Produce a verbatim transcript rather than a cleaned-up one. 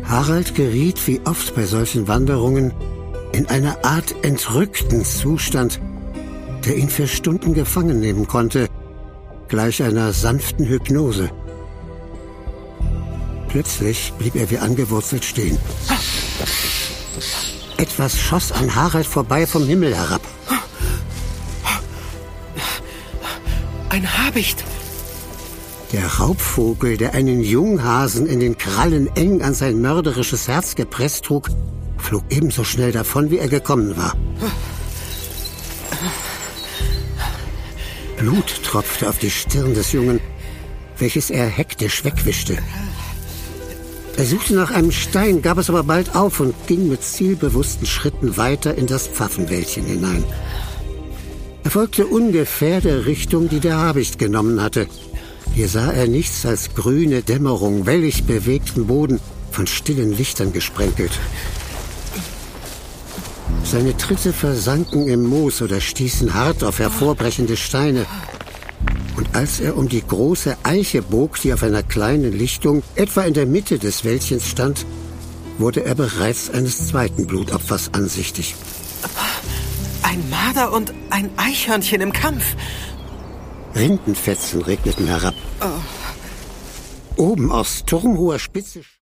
Harald geriet wie oft bei solchen Wanderungen in eine Art entrückten Zustand, der ihn für Stunden gefangen nehmen konnte, gleich einer sanften Hypnose. Plötzlich blieb er wie angewurzelt stehen. Etwas schoss an Harald vorbei vom Himmel herab. Ein Habicht. Der Raubvogel, der einen Junghasen in den Krallen eng an sein mörderisches Herz gepresst trug, flog ebenso schnell davon, wie er gekommen war. Blut tropfte auf die Stirn des Jungen, welches er hektisch wegwischte. Er suchte nach einem Stein, gab es aber bald auf und ging mit zielbewussten Schritten weiter in das Pfaffenwäldchen hinein. Er folgte ungefähr der Richtung, die der Habicht genommen hatte. Hier sah er nichts als grüne Dämmerung, wellig bewegten Boden, von stillen Lichtern gesprenkelt. Seine Tritte versanken im Moos oder stießen hart auf hervorbrechende Steine. Und als er um die große Eiche bog, die auf einer kleinen Lichtung etwa in der Mitte des Wäldchens stand, wurde er bereits eines zweiten Blutopfers ansichtig. Ein Marder und ein Eichhörnchen im Kampf. Rindenfetzen regneten herab. Oh. Oben aus turmhoher Spitze